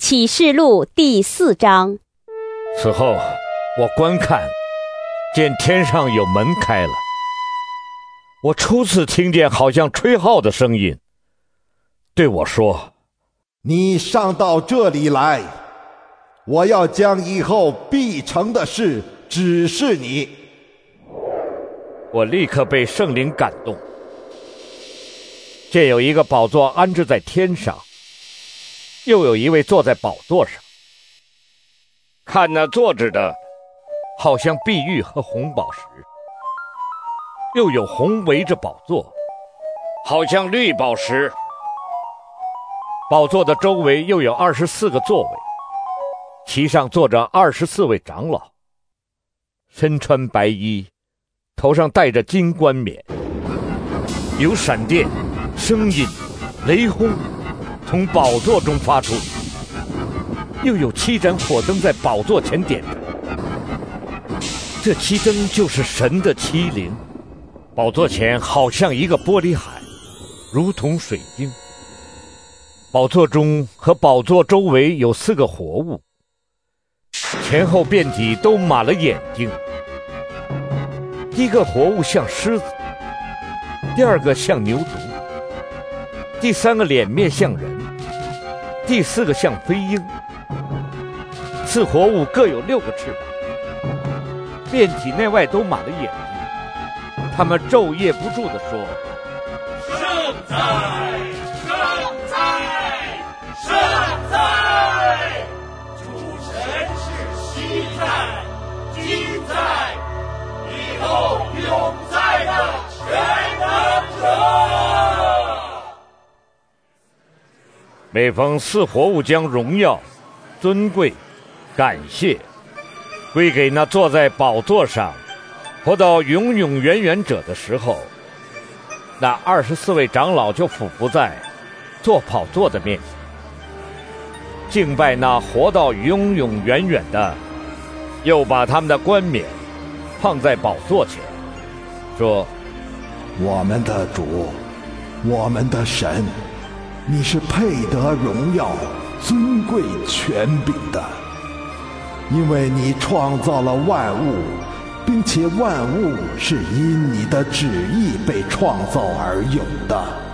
启示录第4章。 此后，我观看，见天上有门开了。我初次听见好像吹号的声音，对我说：“ 你上到这里来，我要将以后必成的事指示你。” 我立刻被圣灵感动，见有一个宝座安置在天上，又有一位坐在宝座上。看那坐着的，好像碧玉和红宝石，又有红围着宝座，好像绿宝石。宝座的周围又有24个座位，其上坐着24位长老，身穿白衣，头上戴着金冠冕。有闪电、声音、雷轰从宝座中发出，又有7盏火灯在宝座前点着。这7灯就是神的7灵。宝座前好像一个玻璃海，如同水晶。宝座中和宝座周围有4个活物，前后遍体都满了眼睛。第一个活物像狮子，第2个像牛犊，第3个脸面像人，第4个像飞鹰。4活物各有6个翅膀，遍体内外都满了眼睛。他们昼夜不住地说：“ 圣哉，圣哉，圣哉！主神是昔在，今在，以后永在的全能者。” 每逢4活物将荣耀、尊贵、感谢归给那坐在宝座上活到永永远远者的时候，那24位长老就俯伏在坐宝座的面前，敬拜那活到永永远远的，又把他们的冠冕放在宝座前，说：“ 我们的主，我们的神，你是配得荣耀、尊贵、权柄的，因为你创造了万物，并且万物是因你的旨意被创造而有的。